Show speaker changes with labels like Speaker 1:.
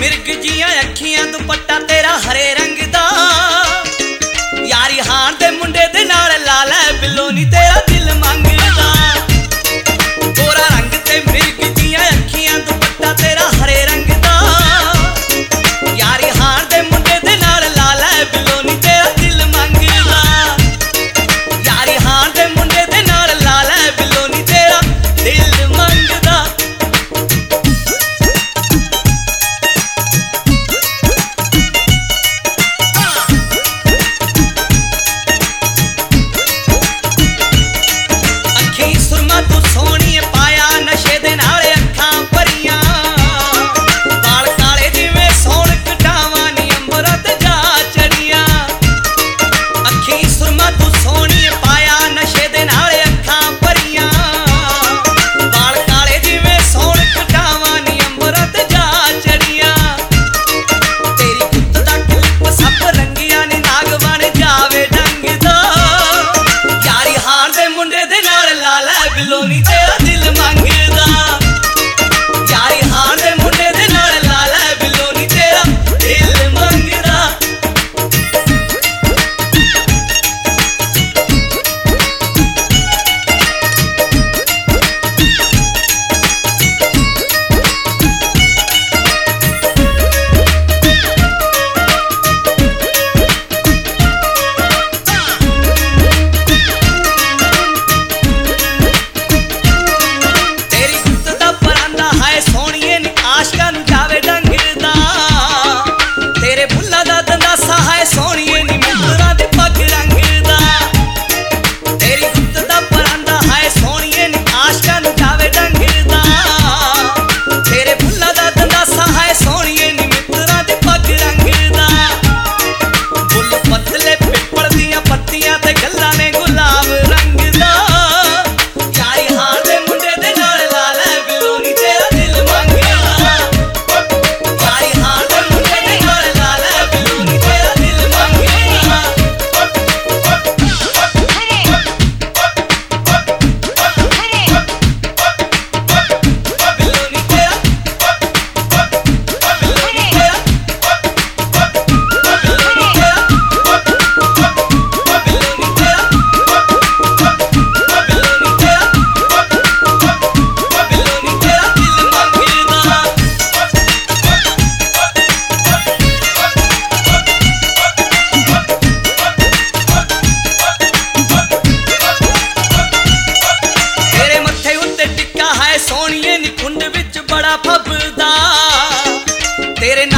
Speaker 1: मिर्ग जियां अखियां दुपट्टा तेरा हरे रंग दा यारी हान दे मुंडे दे नाल ला लै बिल्लो नी तेरा दिल मंगदा गोरा रंग ते मिर्ग जियां अखियां दुपट्टा तेरा हरे रंग दा यारी हान दे मुंडे दे नाल ला लै बिल्लो नी तेरा दिल मंगदा यारी हान दे मुंडे दे नाल ला लै बिल्लो नी तेरा दिल मंगदा तेरे